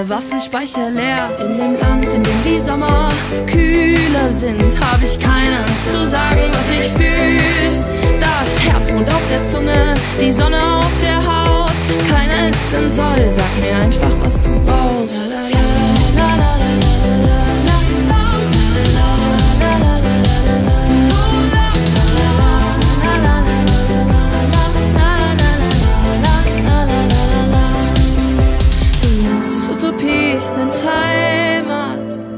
Waffenspeicher leer. In dem Land, in dem die Sommer kühler sind, hab ich keine Angst zu sagen, was ich fühl. Das Herzmond auf der Zunge, die Sonne auf der Haut. Keiner ist im Soll, sag mir einfach, was du brauchst. La, la, la.